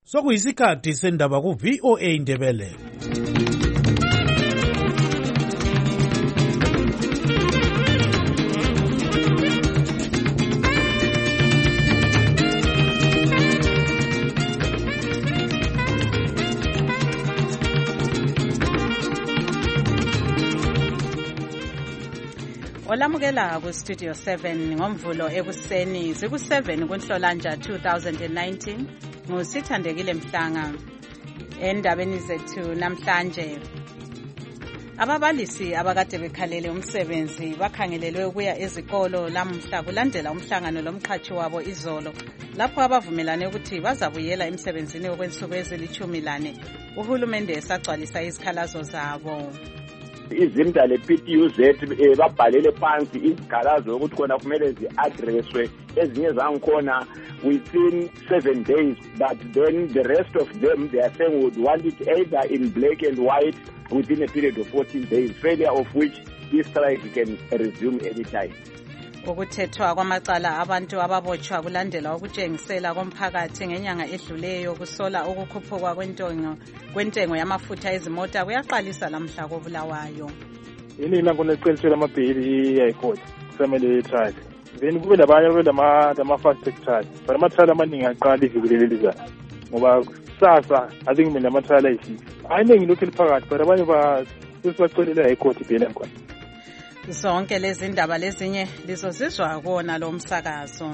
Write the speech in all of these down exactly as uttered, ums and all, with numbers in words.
Sokuyisikhathi sendaba ku V O A Ndebele. Olamukela ku Studio seven ngomvulo ekuseni ziku seven kuNhlolanja two thousand nineteen ngusithandekile Mhlanga. Endabeni zethu namhlanje, ababalisi abakade bekhalele umsebenzi bakhangelelwe ukuya ezikolo lamuhla kulandela umhlangano lomqhatshi wabo izolo, lapho abavumelane ukuthi bazabuyela emsebenzini okwensuku ezilithumi lane. Uhulumende esagcwalisa izikhalazo zabo. Izimda le P T U Z babhalele phansi izikhalazo ukuthi khona kumele zi-addresswe, ezinye zangikhona within seven days, but then the rest of them they are saying would want it either in black and white within a period of fourteen days, failure of which this strike can resume anytime. Ukuthethwa kwamacala abantu ababotshwa kulandela ukutshengisela komphakathi ngenyanga edluleyo kusola ukukhuphuka kwentengo kwentengo yamafutha ezimota kuyaqalisa lamhla koBulawayo. Yini la kuneqinisela amabhili yayikhona kusamele trial. Then kube labanye kube lama lama fast track trial. But ama-trial amaningi aqala iviki lelizayo. Ngoba sasa I think mina ama-trial ayisiphi. Ayiningi lokhu eliphakathi, but abanye ba sesibacelela yayikhona ibhili yakhona. Zonke lezi ndaba lezinye lizozizwa kuona lo msakazo.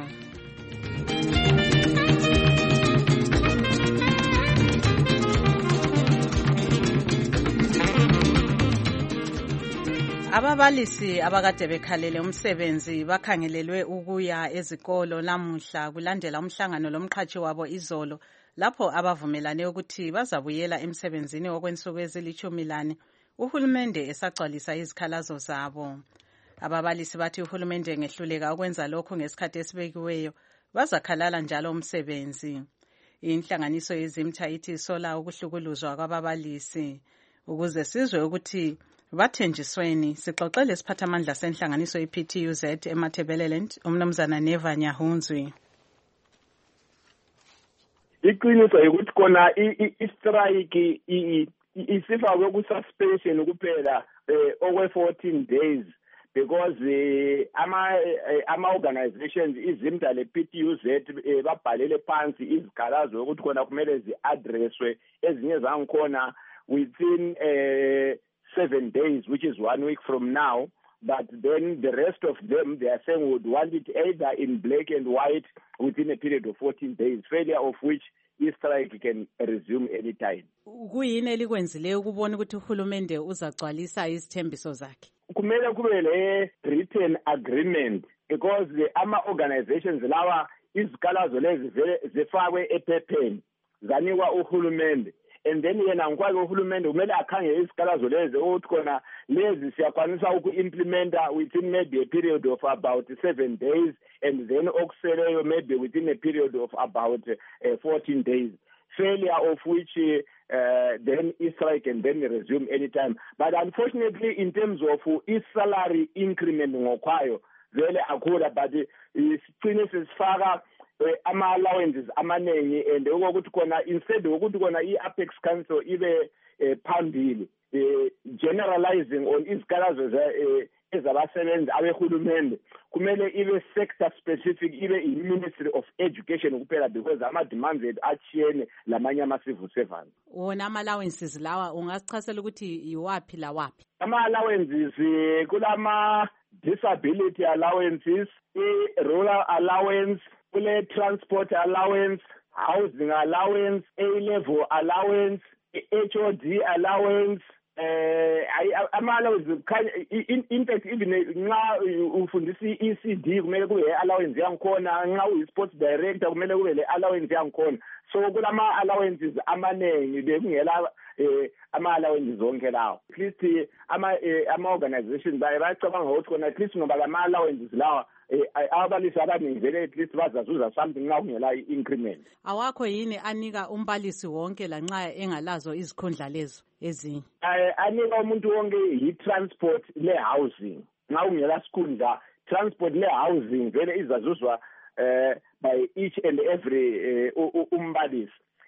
Ababalisi abakade bekhalele umsebenzi bakhangelelwe ukuya ezikolo lamuhla kulandela umhlangano lomqhatshi wabo izolo, lapho abavumelane ukuthi bazabuyela emsebenzini okwensuku ezilithumi lane. Uhulumende esagcwalisa izikhalazo zabo. Ababalisi bathi uhulumende ngehluleka ukwenza lokho ngesikhathi esibekiweyo bazakhalala njalo umsebenzi. Inhlanganiso yezimtha ithi sola ukuhlukuluzwa kwababalisi. Ukuze sizwe ukuthi bathenjisweni, sixoxele isiphathamandla senhlanganiso i-P T U Z eMatabeleland, umnumzana Neva Nyahunzwi. Iqiniso ukuthi kona i-strike isifakwe ku-suspension kuphela okwe fourteen days because ama ama organizations izimda le P T U Z babhalele phansi izikhalazo ukuthi khona kumele zi-addresswe, ezinye zangikhona within seven days, which is one week from now, but then the rest of them they are saying would want it either in black and white within a period of fourteen days, failure of which i-strike can resume anytime. Kuyini elikwenzileyo ukubona ukuthi uhulumende uzagcwalisa izithembiso zakhe? Kumele kube le written agreement because the ama organizations lawa izikhalazo lezi zifakwe ephepheni zanikwa uhulumende, and then yena ngikwake uhulumende kumele akhangele izikhalazo lezi ukuthi khona lezi siyakwanisa uku-implementa within maybe a period of about seven days, and then okuseleyo maybe within a period of about uh, fourteen days, failure of which uh, then Israel can then resume anytime. But unfortunately, in terms of uh, salary increment ngokwayo vele akhula, but isicine sisifaka ama-allowances amanengi, and ukuthi khona instead ukuthi khona i-Apex Council ibe phambili generalizing on izikhalazo ezabasebenzi abehulumende, kumele ibe sector specific, ibe i-Ministry of Education kuphela, because ama-demands ethu achiyene lamanye ama-civil servants. Wona ama-allowances lawa ungasichazela ukuthi iwaphi lawaphi? Ama-allowances kulama disability allowances, i-rural allowance, kule transport allowance, housing allowance, A-level allowance, H O D allowance, uh, ama-allowance, in fact even nxa ufundisa i-E C D kumele kube allowance yangikhona, nxa uyi-sports director kumele kube le allowance yangikhona. So kulama allowances amanengi bekungela eh ama-allowances zonke lawo. At least ama ama organizations bayacabanga ukuthi khona at least ngoba lama allowances lawa ababalisi abaningi vele at least bazazuza something nxa kungela i-increment. Awakho yini anika umbalisi wonke lanxa engalazo izikhundla lezo ezinye? Anika umuntu wonke i-transport le-housing, nxa kungela sikhundla transport le-housing vele izazuzwa uh, by each and every uh, umbalisi.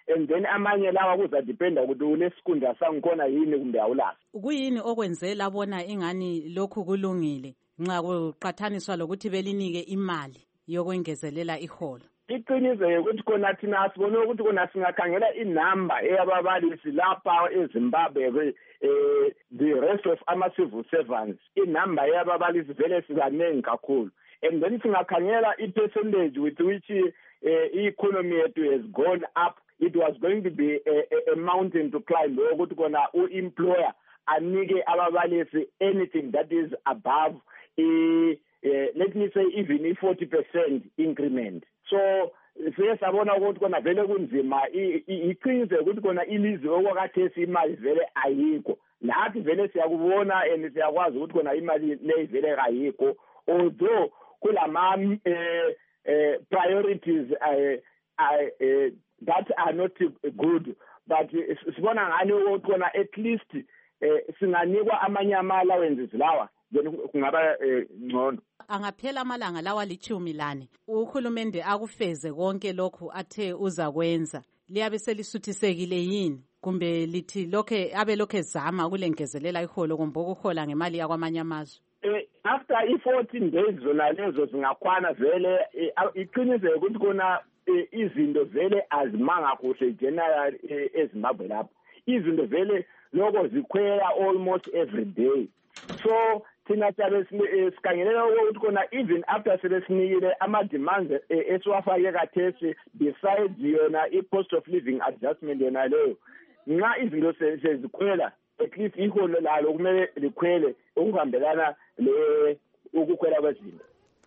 and then amanye lawa kuzadependa ukuthi unesikunda sangikhona yini kumbe awulaso. Kuyini okwenzela bona ingani lokhu kulungile nxa kuqathaniswa lokuthi belinike imali yokwengezelela iholo? Iqiniso ukuthi khona thina sibone ukuthi khona singakhangela inamba eyababalisi lapha eZimbabwe, eh the rest of ama civil servants, inamba eyababalisi vele sibanengi kakhulu, and then singakhangela i-percentage with which uh, economy yethu has gone up. It was going to be a, a, a mountain to climb ukuthi khona u-employer anike ababalisi anything that is above uh, uh, let me say even a forty percent increment. So siye sabona ukuthi kona vele kunzima, iqiniso ukuthi kona ilizwe okwakhathesi imali vele ayikho. Nathi vele siyakubona and siyakwazi ukuthi kona imali le vele ayikho, although kulama eh, eh, priorities uh, uh, that are not good, but sibona ngani ukuthi kona at least uh, singanikwa amanye ama-allowances lawa then kungaba ngcono. Angaphela amalanga lawa lichumi lane uhulumende akufeze konke lokhu athe uzakwenza, liyabe selisuthisekile yini kumbe lithi lokhe abe lokhe zama kulengezelela iholo kumbe ukuhola ngemali yakwamanye amazwe? Eh, after i-fourteen days zona lezo zingakhwana vele iqiniso ukuthi kona izinto vele azimanga kuhle general eZimbabwe lapho. Izinto vele lokho zikhwela almost every day. So thina siyabe sikhangelela ukuthi kona even after sebesinikile ama-demands esiwafake kathesi besides yona i-cost of living adjustment yona leyo, nxa izinto sezikhwela at least iholo lalo kumele likhwele ukuhambelana le ukukhwela kwezinto.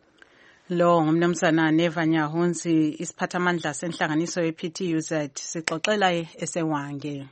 Lo ngumnumzana Neva Nyahunzi, isiphathamandla senhlanganiso ye-P T U Z, sixoxela esewange.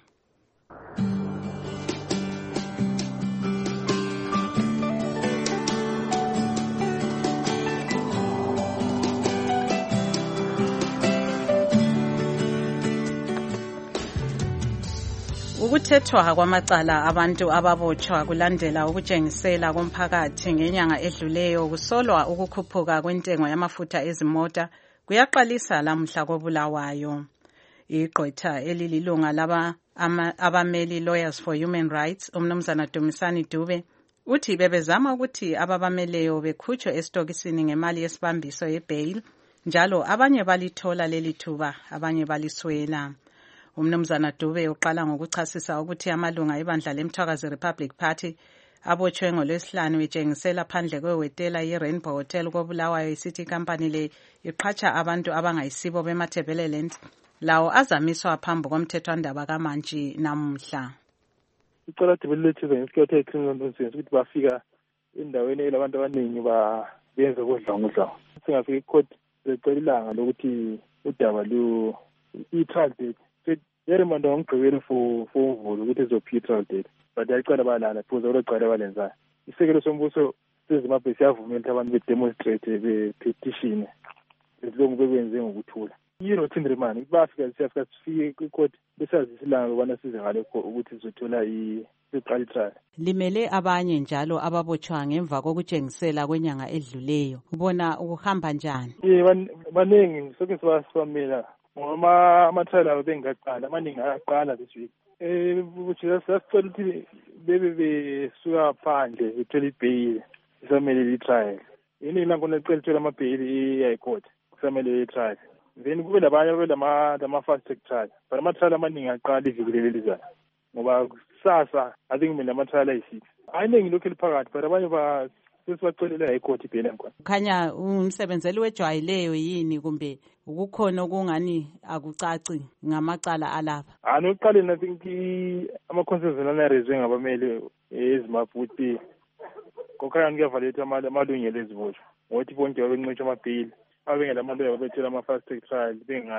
Ukuthethwa kwamacala abantu ababotshwa kulandela ukutshengisela komphakathi ngenyanga edluleyo kusolwa ukukhuphuka kwentengo yamafutha ezimota kuyaqalisa lamhla koBulawayo. Igqwetha elililunga laba abameli Lawyers for Human Rights, umnumzana Dumisani Dube, uthi bebezama ukuthi ababameleyo bekhutshwe esitokisini ngemali yesibambiso yebail, njalo abanye balithola leli thuba, abanye baliswela. Umnumzana Dube uqala ngokuchasisa ukuthi amalunga ebandla leMthwakazi Republic Party abotshwe ngolwesihlanu etshengisela phandle kwewetela ye-Rainbow Hotel koBulawayo City Company le iqhatsha abantu abangayisibo bemathebeleland lawo azamiswa phambi komthethwandaba kaMantshi namuhla. Icala Debelelethiwe ngesikhathi ecriminal nonsense ukuthi bafika endaweni elabantu abaningi benze kodlangudla. Singafika icourt secela ilanga lokuthi udaba lu i-trial date yerimanda ngomgqibelo for for uvulo ukuthi izophi trial date, but ayicala balala phuza olocala balenzayo. Isekelo sombuso seZimbabwe siyavumela ukuthi abantu bedemonstrate be-petition lokhu bekwenze ngokuthula. I-routine remand bafika siyafika sifike kwi-court besazisa ilanga ukubana size ngalokho ukuthi sizothola iqala itrial. Limele abanye njalo ababotshwa ngemva kokutshengisela kwenyanga edluleyo, ubona ukuhamba njani? Eh, baningi soke sibamela ngoba amatrial abo bengaqala amaningi aqala this week. Eh buthi sasicela ukuthi bebe besuka phandle bethola ibail isamele itrial. Yini la kona icela thola amabail eHigh Court kusamele itrial. Then kube labanye kube lama lama fast track trial. But amatrial amaningi aqala iviki lelizayo. Ngoba sasa I think mina amatrial ayisix. Ayiningi lokho liphakathi but abanye ba sesibacelela eHigh Court ibail yakhona. Khanya umsebenzeli wejwayileyo yini kumbe ukukhona okungani akucaci ngamacala alapha? Anoqaleni I think ama-concerns anarezwe ngabameli eZimbabwe ukuthi kokhaya kuyavalethwa amalungelo ezibotshwa ngokuthi bonke babenqotshwa amabail abengela amalungelo babethela ama-fast track trial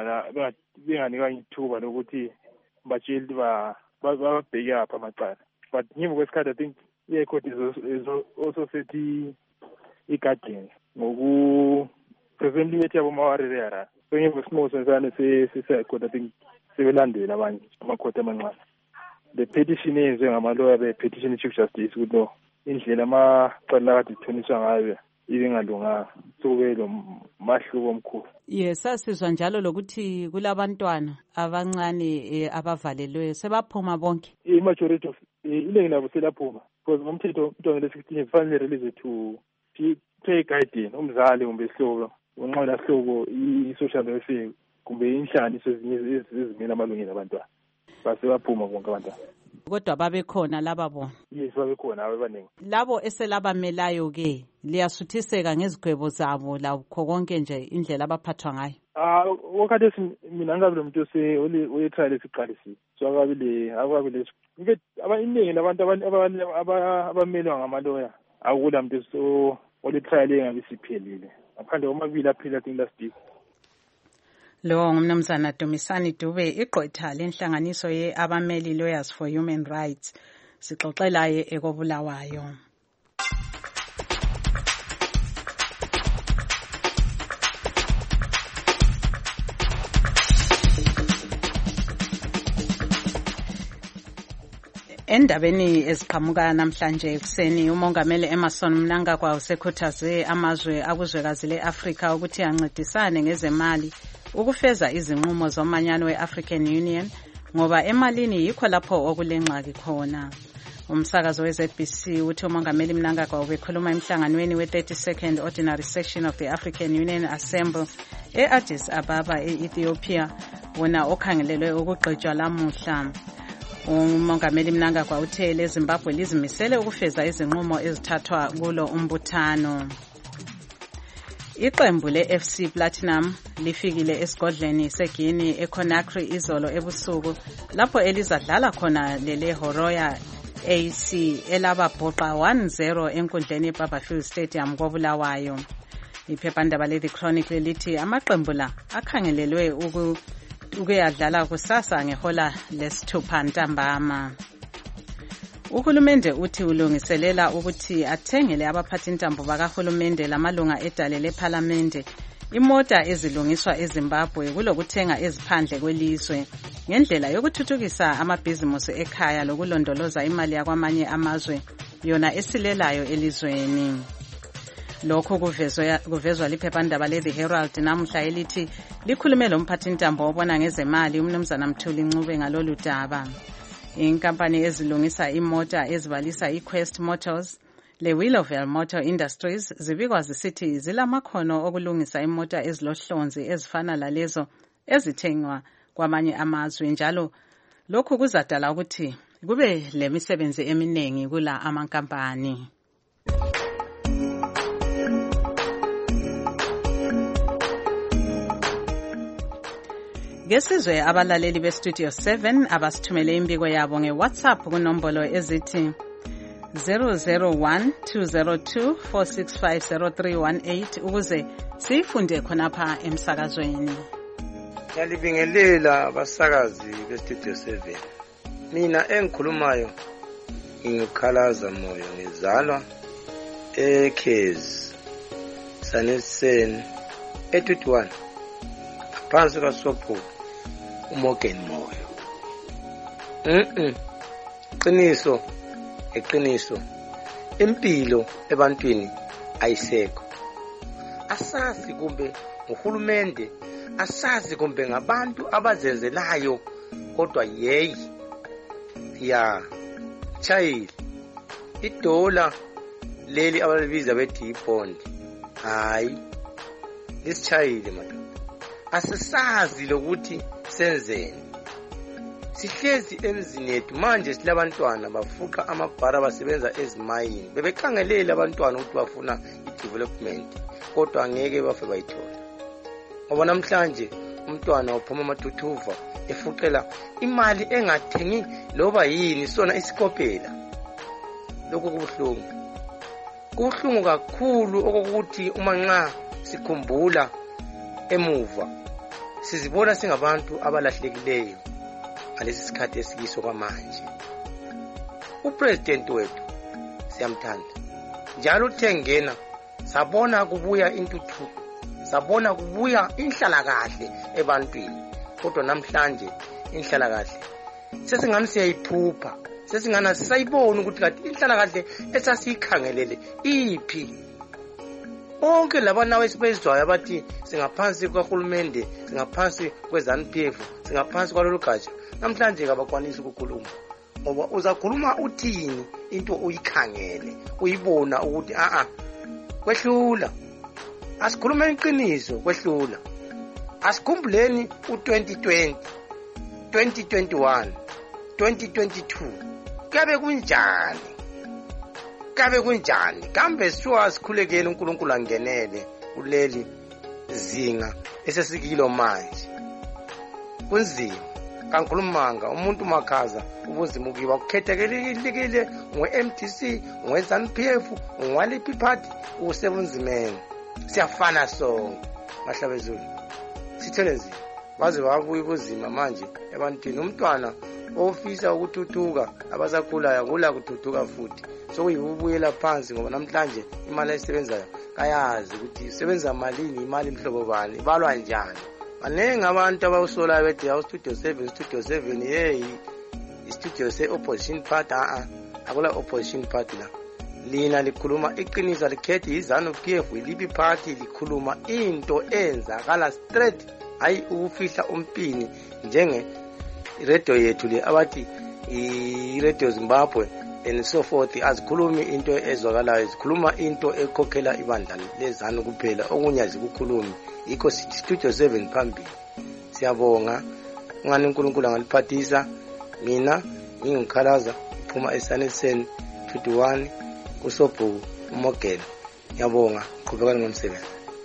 benganikwa ithuba lokuthi batsheli bababheke apha amacala. But ngemva kwesikhathi I think i-High Court is also set i-guardians ngoku presently bethi abomawari yara. So ngemva kwesinqumo sensane se-High Court I think sebelandela abanye amakhoti amancane. The petition yenziwe ngamaloya be-petition Chief Justice ukuthi no indlela amacala kade ithoniswa ngayo ibingalunganga. sokube lo mahluko omkhulu. Yes, sasizwa njalo lokuthi kulabantwana abancane abavalelwe sebaphuma bonke. I-majority of iningi labo selaphuma because ngomthetho umntwana le-sixteen kufanele release to pay guardian umzali kumbe isihlobo unqola hlobo i-social welfare kumbe inhlanganiso ezimela amalungelo abantwana base baphuma bonke abantwana. Kodwa babekhona laba bona. Yes, babekhona abaningi. Labo eselabamelayo ke liyasuthiseka ngezigwebo zabo lakho konke nje indlela abaphathwa ngayo. Ah, wakhathi mina ngabe lo muntu ose ole trial esiqalisile. So akabile akabile nke abaningi labantu abamelwa ngamaloya akula muntu so ole trial engabe siphelile. Ngaphandle komabili aphila thing last week. Lo ngumnumzana Dumisani Dube igqwetha lenhlanganiso ye Abameli Lawyers for Human Rights sixoxelaye ekobulawayo. Endabeni eziqhamuka namhlanje ekuseni umongameli Emmerson Mnangagwa usekhuthaze amazwe akuzwekazi leAfrika ukuthi ancedisane ngezemali ukufeza izinqumo zomanyano we-African Union ngoba emalini yikho lapho okulengxaki khona. Umsakazo we-Z B C uthi umongameli Mnangagwa ubekhuluma emhlanganweni we-thirty-second Ordinary Session of the African Union Assembly e-Addis Ababa e-Ethiopia wona okhangelelwe ukugqitshwa lamuhla. Umongameli Mnangagwa uthe leZimbabwe lizimisele ukufeza izinqumo ezithathwa kulo umbuthano. Iqembu le-F C Platinum lifikile esigodleni seGini eConakry izolo ebusuku lapho elizadlala khona lele Horoya A C elababhoqa one zero enkundleni eBarberfield Stadium koBulawayo. Iphephandaba le-The Chronicle lithi amaqembu la akhangelelwe uku ukuyadlala kusasa ngehola lesithupha ntambama. Uhulumende uthi ulungiselela ukuthi athengele abaphathi intambo bakahulumende lamalunga edale leParliament imota ezilungiswa eZimbabwe kulokuthenga eziphandle kwelizwe ngendlela yokuthuthukisa amabhizimusi ekhaya lokulondoloza imali yakwamanye amazwe yona esilelayo elizweni. Lokho kuvezwa kuvezwa liphephandaba le-The Herald namuhla elithi likhulume lo mphathi intambo obona ngezemali umnumzana Mthuli Ncube ngalolu daba. Inkampani ezilungisa imota ezibalisa iQuest Motors le-Willowvale Motor Industries zibikwa zisithi zilamakhono okulungisa imota ezilohlonzi ezifana lalezo ezithengwa kwamanye amazwe njalo lokhu kuzadala ukuthi kube lemisebenzi eminingi kula amankampani. Ngesizwe abalaleli beStudio seven abasithumele imbiko yabo ngeWhatsApp kunombolo ezithi zero zero one two zero two four six five zero three one eight ukuze sifunde khonapha emsakazweni. Yalibingelela abasakazi beStudio seven. Mina engikhulumayo ngikhalaza moyo ngizalwa eKhez Sanesen e-twenty-one phansi kaSopho uMorgan Moyo. Mhm. Qiniso eqiniso impilo ebantwini ayisekho. Asazi kumbe uhulumende asazi kumbe ngabantu abazenzelayo kodwa yeyi ya child idola leli abalibiza bethi ibond hayi lisichayile madam. Asisazi lokuthi senzeni. Sihlezi emzini yethu manje silabantwana bafuqa amabhara basebenza ezimayini bebekhangelela abantwana ukuthi bafuna i-development kodwa angeke bafe bayithola. Ngoba namhlanje umntwana uphuma amathuthuva efuqela imali engathengi loba yini sona isikopela. Lokho kubuhlungu. Kubuhlungu kakhulu okokuthi uma nxa sikhumbula emuva sizibona singabantu abalahlekileyo alesi sikhathi esikiso kwamanje. Upresident wethu siyamthanda njalo uthengena sabona kubuya intuthuko sabona kubuya inhlalakahle ebantwini kodwa namhlanje inhlalakahle sesingani siyayiphupha sesingana sisayibona ukuthi kanti inhlalakahle esasiyikhangelele iphi. bonke labana wesibezwayo abathi singaphansi kwahulumende, singaphansi kwe-ZANU P F, singaphansi kwalolu gatsha, namhlanje kabakwanisi ukukhuluma. Ngoba uzakhuluma uthini into uyikhangele, uyibona ukuthi a a kwehlula. Asikhulumeni iqiniso kwehlula. Asikhumbuleni u-twenty twenty, twenty twenty-one, twenty twenty-two. Kabe kunjani? Kabe kunjani? Kambe siwa sikhulekele uNkulunkulu angenele kuleli zinga esesikilo manje. Kunzima. Kankulumanga umuntu makhaza ubunzima ukiba ukhethekelekile ngwe-M D C, ngwe-ZANU P F, ngwaliphi party usebunzimeni. Siyafana sonke mahlabezulu. Sithele nzima. Baze babuye ubuzima manje ebantwini. Umntwana ofisa ukuthuthuka abasakhulayo akula kuthuthuka futhi. So uyibuyela phansi ngoba namhlanje imali esebenzayo kayazi ukuthi isebenza malini, imali imhlobo bani, ibalwa njani. Maningi abantu abawusolayo bethi yawu studio seven, studio seven, hey istudio se-opposition party. a akula opposition party la. Lina likhuluma iqiniso, likhethi i-ZANU P F, iliphi party likhuluma into enzakala straight, hayi ukufihla umpini njenge radio yethu le abathi i-Radio Zimbabwe and so forth. Azikhulumi into ezwakalayo, zikhuluma into ekhokhela ibandla lezanu kuphela, okunye azikukhulumi. Yikho studio seven phambili. Siyabonga ngani uNkulunkulu angaliphathisa. Mina ngingikhalaza uphuma eSaneseni twenty-one kuSobhuku uMogela. Ngiyabonga, qhubekani ngomsebenzi.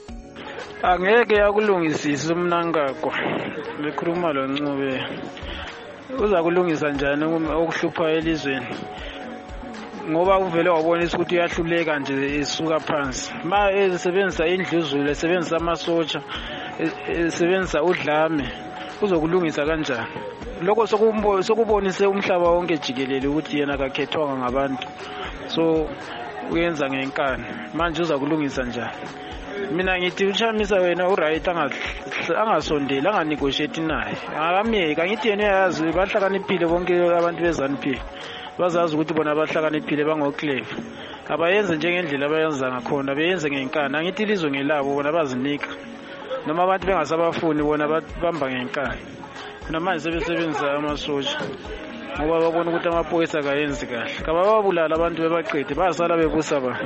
Angeke yakulungisisa umnankakho lekhuluma lo Ncube. Uza kulungisa njani okuhlupha elizweni? Ngoba uvele wabonisa ukuthi uyahluleka nje isuka phansi. Ma esebenzisa indluzulu, esebenzisa amasotsha, esebenzisa udlame, uzokulungisa kanjani? Lokho sokubonise umhlaba wonke jikelele ukuthi yena akakhethwanga ngabantu. So uyenza ngenkani. Manje uza kulungisa njani? Mina ngithi uChamisa wena uright angasondela anganegotiate naye. Akamyeka ngithi yena uyazi bahlakaniphile bonke abantu beZANU P F. Bazazi ukuthi bona bahlakaniphile bangoclave. Abayenze njengendlela abayenza ngakhona, beyenze ngenkani. Angithi ilizwe ngelabo bona bazinika. Noma abantu bengasabafuni bona bamba ngenkani. Namanje sebesebenzisa amasotsha. Ngoba babona ukuthi amaphoyisa akayenzi kahle. Kabababulala abantu bebaqede, basala bebusa ba.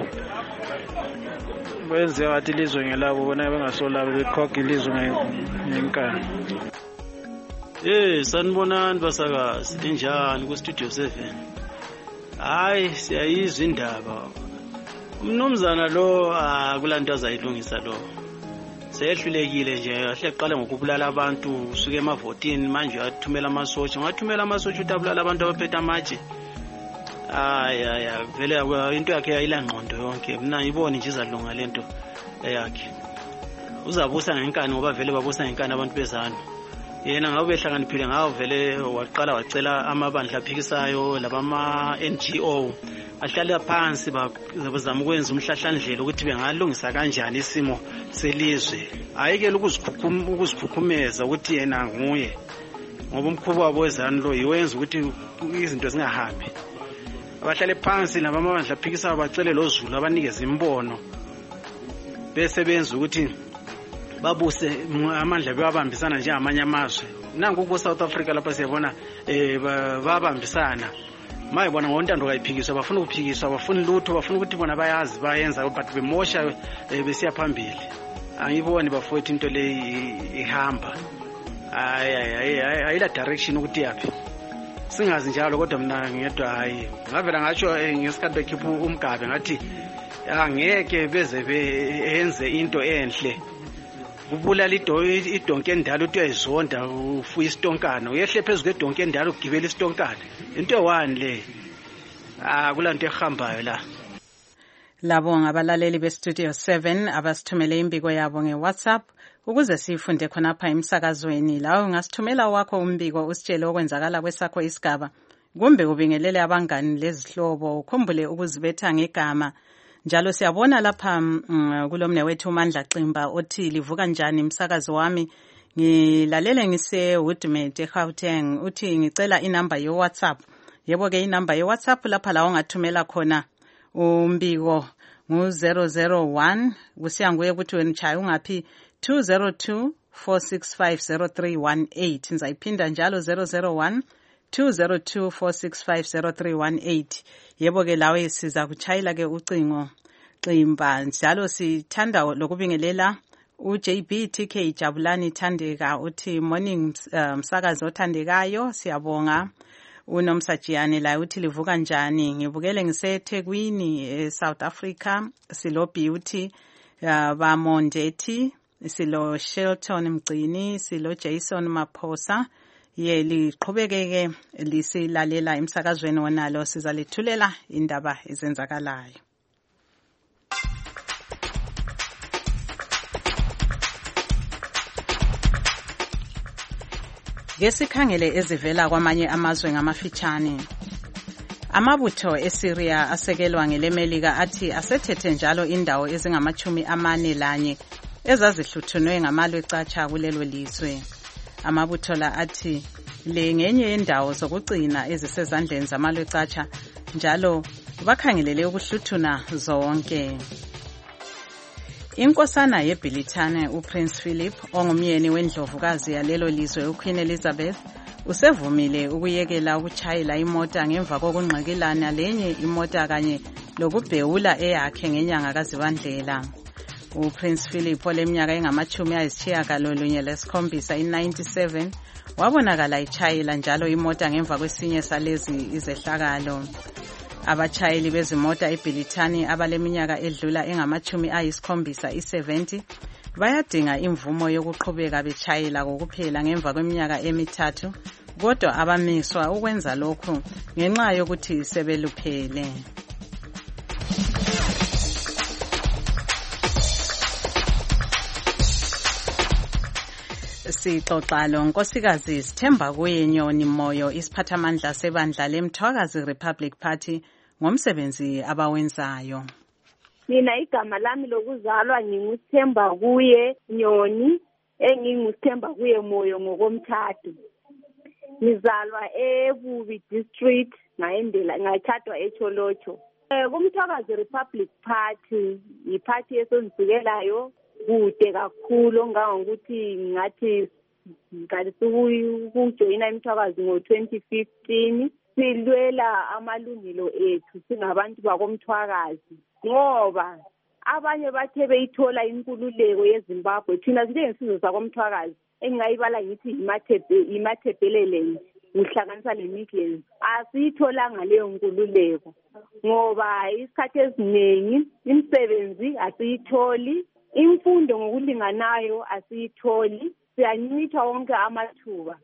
Benze ngathi ilizwe ngelabo bona bengasolabo bekhokha ilizwe ngenkani. Eh, sanibonani basakazi, linjani ku Studio seven? Hayi, siyayizwa indaba. Umnumzana lo akulanto azayilungisa lo. Seyehlulekile nje, ahle qala ngokubulala abantu usuke emavotini manje athumela amasotsha. Ngathumela amasotsha utabulala abantu abaphethe amatshe. Hayi hayi vele into yakhe ayilangqondo yonke. Mina ngiboni nje izalunga lento yakhe. Uzabusa ngenkani ngoba vele babusa ngenkani abantu bezana. Yena ngabe behlakaniphile ngawo vele waqala wacela amabandla aphikisayo labama N G O ahlala phansi bazama ukwenza umhlahlandlela ukuthi bengalungisa kanjani isimo selizwe. Ayike ukuzikhukhuma ukuzikhukhumeza ukuthi yena nguye. Ngoba umkhubo wabo wezanu lo yiwenza ukuthi izinto zingahambi. Abahlale phansi labamabandla aphikisayo bacele lozulu abanikeza imbono. Bese benza ukuthi babuse amandla bewabambisana nje amanye amazwe. Nangu ku South Africa lapha siyabona eh babambisana. Maye bona ngontando kayiphikiswa bafuna ukuphikiswa bafuna lutho bafuna ukuthi bona bayazi bayenza but bemosha besiya phambili. Angiboni bafowethu into le ihamba. Hayi hayi ayila direction ukuthi yaphi. Singazi njalo kodwa mina ngedwa hayi. Ngavela ngatsho ngesikhathi bekhipha umgabe ngathi angeke beze beyenze into enhle. Kubulala idonke endala uthi uyayizonda ufuya istonkana uyehle phezulu kwedonke endala ugibela istonkana into ewani le ah kulanto ehambayo la. Labo ngabalaleli beStudio seven abasithumele imbiko yabo ngeWhatsApp ukuze sifunde khonapha emsakazweni. Lawo ungasithumela wakho umbiko usitshele okwenzakala kwesakho isigaba kumbe ubingelele abangani lezihlobo ukhumbule ukuzibetha ngegama. Njalo siyabona lapha um, kulomne wethu uMandla Qimba othi livuka njani umsakazo wami ngilalele ngise Woodmete eGauteng uthi ngicela inamba ye WhatsApp. Yebo ke inamba ye WhatsApp lapha la ungathumela khona umbiko ngu zero zero one kusiya nguye ukuthi wena utshaya ungaphi two zero two four six five zero three one eight ngizayiphinda njalo zero zero one two zero two four six five zero three one eight. Yebo ke lawe siza kuchayela ke ucingo ximba njalo sithanda lokubingelela u J B T K Jabulani Thandeka uthi morning msakazi othandekayo siyabonga. Unomsajiyane la uthi livuka njani ngibukele ngiseThekwini eSouth Africa silo Beauty ba Mondethi silo Shelton Mgcini silo Jason Maphosa ye liqhubekeke lisilalela emsakazweni wonalo sizalithulela indaba ezenzakalayo. Ngesikhangele ezivela kwamanye amazwe ngamafitshane. Amabutho eSyria asekelwa ngelemelika athi asethethe njalo indawo ezingamachumi amane lanye ezazihluthunwe ngamalwe catsha kulelo lizwe. Amabutho la athi le ngenye yendawo zokugcina ezisezandleni zamalwe catsha njalo bakhangelele ukuhluthuna zonke. Inkosana yeBrithani uPrince Philip ongumyeni wendlovukazi yalelo lizwe uQueen Elizabeth usevumile ukuyekela ukuchayela imota ngemva kokungqikilana lenye imota kanye lokubhewula eyakhe ngenyanga kaZibandlela. uPrince Philip oleminyaka engamachumi ayisitshiyagalolunye lesikhombisa i-ninety-seven wabonakala echayela njalo imota ngemva kwesinye salezi izehlakalo. Abachayeli bezimota eBrithani abaleminyaka edlula engamachumi ayisikhombisa i-seventy bayadinga imvumo yokuqhubeka bechayela kokuphela ngemva kweminyaka emithathu kodwa abamiswa ukwenza lokhu ngenxa yokuthi sebeluphele. Sixoxa lo nkosikazi Sithemba kuye Nyoni Moyo isiphathamandla sebandla leMthwakazi Republic Party ngomsebenzi abawenzayo. Mina igama lami lokuzalwa ngingusithemba kuye Nyoni engingusithemba kuye Moyo ngokomthatho. Ngizalwa eBubi district ngaendela ngachadwa eCholocho. Eh kuMthwakazi Republic Party iparty esonzikelayo kude kakhulu ngangokuthi ngathi ngaqalisa ukujoyina iMthwakazi ngo twenty fifteen silwela amalungelo ethu singabantu bakoMthwakazi ngoba abanye bathe beyithola inkululeko yeZimbabwe thina silengisizwe sakoMthwakazi engayibala ngithi imathebe imathebelele uhlanganisa leMidlands asiyitholanga leyo nkululeko ngoba isikhathi eziningi imisebenzi asiyitholi imfundo ngokulinganayo asiyitholi siyancithwa wonke amathuba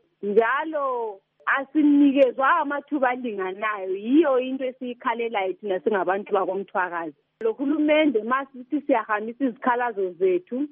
njalo asinikezwa amathuba alinganayo yiyo into esiyikhalelayo thina singabantu bakoMthwakazi.Lohulumende masithi siyahambisa izikhalazo zethu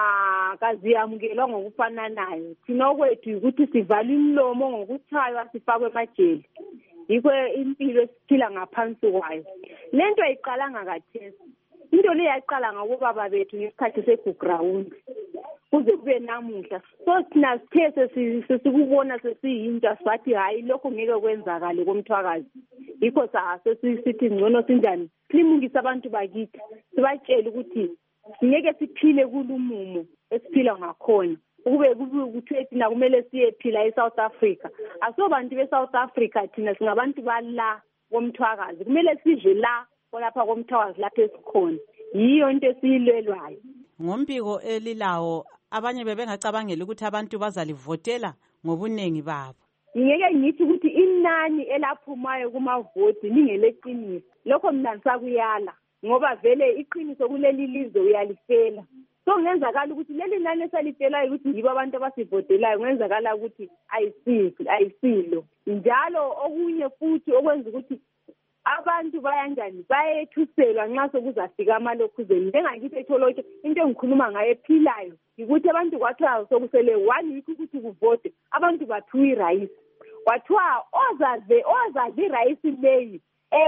ah kaziyamukelwa ngokufananayo thina okwethu ukuthi sivala imlomo ngokuthaywa sifakwe emajele yikho impilo esiphila ngaphansi kwayo. Lento ayiqalanga kathesi into le yaqala ngabobaba bethu ngesikhathi seguground kuze kube namuhla so thina sithe sesikubona sesiyintsha sathi hayi lokho ngeke kwenzakale koMthwakazi yikho sasithi ngcono sinjani simungisa abantu bakithi sibatshela ukuthi ngeke siphile kulumumo esiphila ngakhona ukube kuthi thina kumele siyephila eSouth Africa asobantu beSouth Africa thina singabantu bala koMthwakazi kumele sidle la lapha koMthwakazi lapha esikhona yiyo into esiyilwelwayo. Ngombiko elilawo abanye bebengacabangela ukuthi abantu bazalivotela ngobunengi babo. Ngeke ngithi ukuthi inani elaphumayo kumavoti lingeleqiniso lokho mina ngisakuyala ngoba vele iqiniso kuleli lizwe uyalifela so ngenzakala ukuthi leli nani esalifelayo ukuthi yibo abantu abasivotelayo ngenzakala ukuthi ayisilo ayisilo njalo okunye futhi okwenza ukuthi abantu bayanjani bayethuselwa nxa sokuzafika amalokhuzeni njengakithi eCholocho into engikhuluma ngayo ephilayo ukuthi abantu kwathiwa sokusele one week ukuthi kuvote abantu baphiwa irayisi kwathiwa ozaze ozaze irayisi leyi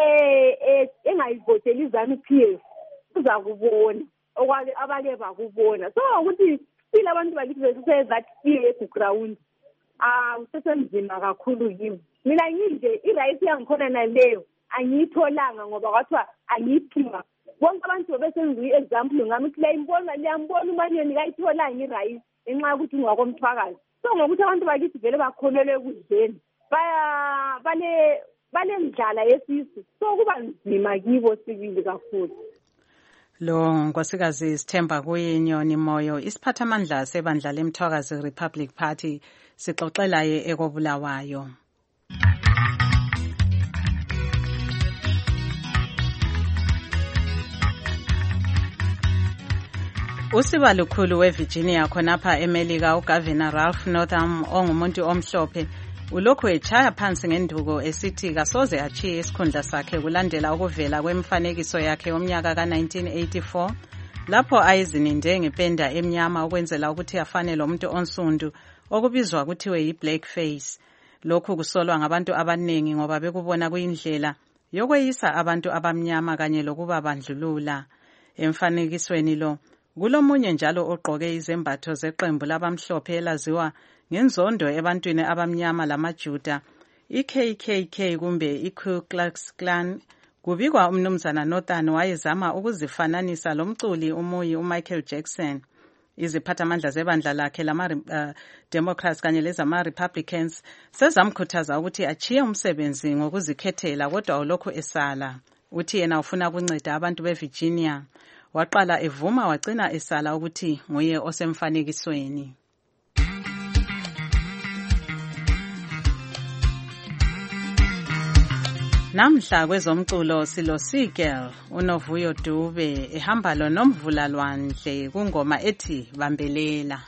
eh engayivoteli izanu P F uza kubona okwake abake bakubona so ukuthi sila abantu bakithi besise that serious ground ah usesenzima kakhulu kimi mina nginje irayisi yangikhona naleyo angiyitholanga ngoba kwathiwa angiyiphiwa bonke abantu besenza i-example ngami ukuthi liyambona liyambona umanyoni kayitholanga irayisi enxa yokuthi ungakomthwakazi. So ngokuthi abantu bakithi vele bakhonelwe ekudleni baya bale bale ndlala yesisu, so kuba nzima kibo sibili kakhulu. Lo nkosikazi Sithemba Kuyinyoni Moyo, isiphathamandla sebandla leMthwakazi Republic Party, sixoxela ye ekobulawayo. Usiba lukhulu weVirginia khonapha eMelika uGovernor Ralph Northam ongumuntu omhlophe ulokhu echaya phansi ngenduko esithi kasoze achiye isikhundla sakhe kulandela ukuvela kwemfanekiso yakhe yomnyaka ka nineteen eighty-four lapho ayizininde ngependa emnyama ukwenzela ukuthi afane lomuntu onsundu okubizwa kuthiwe yi-blackface. Lokhu kusolwa ngabantu abaningi ngoba bekubona kuyindlela yokweyisa abantu abamnyama kanye lokuba bandlulula. Emfanekisweni lo kulomunye njalo ogqoke izembatho zeqembu labamhlophe elaziwa ngenzondo ebantwini abamnyama lamaJuda, i-K K K kumbe i-Ku Klux Klan. Kubikwa umnumzana Northam wayezama ukuzifananisa lomculi umuyi uMichael Jackson. Iziphathamandla zebandla lakhe lama uh, Democrats kanye lezama Republicans sezamkhuthaza ukuthi achiye umsebenzi ngokuzikhethela, kodwa ulokhu esala. Uthi yena ufuna ukunceda abantu beVirginia. Waqala evuma wagcina esala ukuthi nguye osemfanekisweni. Namhla kwezomculo silo Sigel uNovuyo Dube ehamba lo Nomvula Lwandle kungoma ethi Bambelela.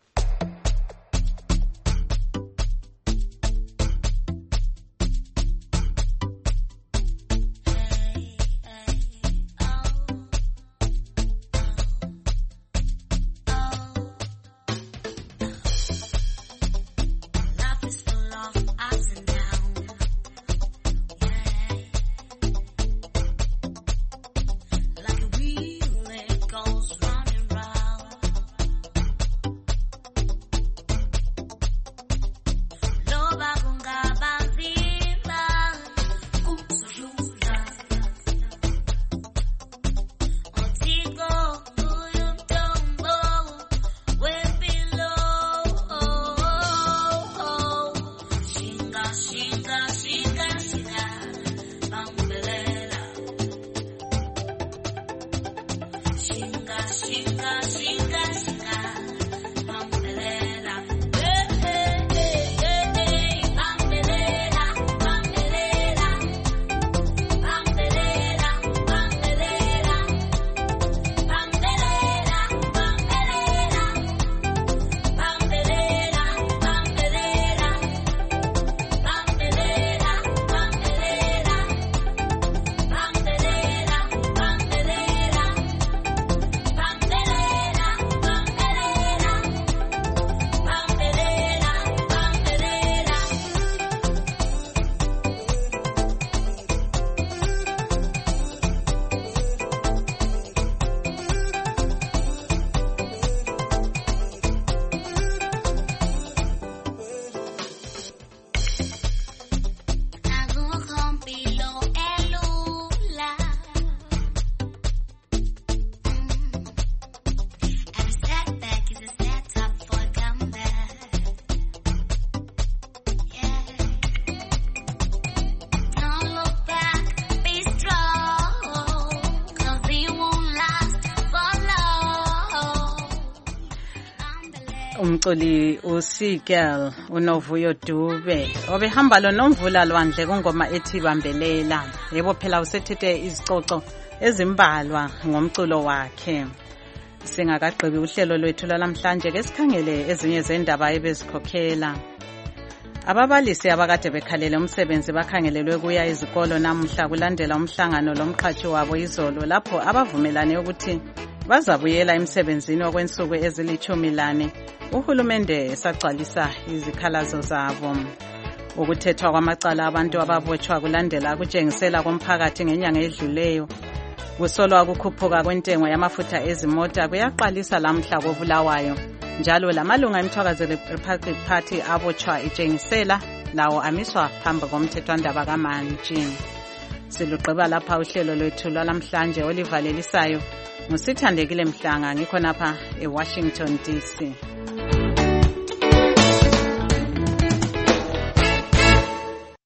Umculi uSigel uNovuyo Dube obehamba lo Nomvula Lwandle kungoma ethi Bambelela. Yebo phela usethethe izicoco ezimbalwa ngomculo wakhe. Singakagqibi uhlelo lwethu lamhlanje ke sikhangele ezinye zendaba ebezikhokhela. Ababalisi abakade bekhalele umsebenzi bakhangelelwe kuya izikolo namuhla kulandela umhlangano lomqhathi wabo izolo lapho abavumelane ukuthi bazabuyela emsebenzini okwensuku ezilithumi lane. Uhulumende esagcwalisa izikhalazo zabo. Ukuthethwa kwamacala abantu ababotshwa kulandela kutshengisela komphakathi ngenyanga edluleyo. Kusolwa ukukhuphuka kwentengo yamafutha ezimota kuyaqalisa lamhla kobulawayo. Njalo lamalunga eMthwakazi Republic Party abotshwa itshengisela lawo amiswa phambi komthethwandaba kaMantshi. silugqiba lapha uhlelo lwethu lwalamhlanje olivalelisayo ngusithandekile Mhlanga ngikho napha eWashington D C.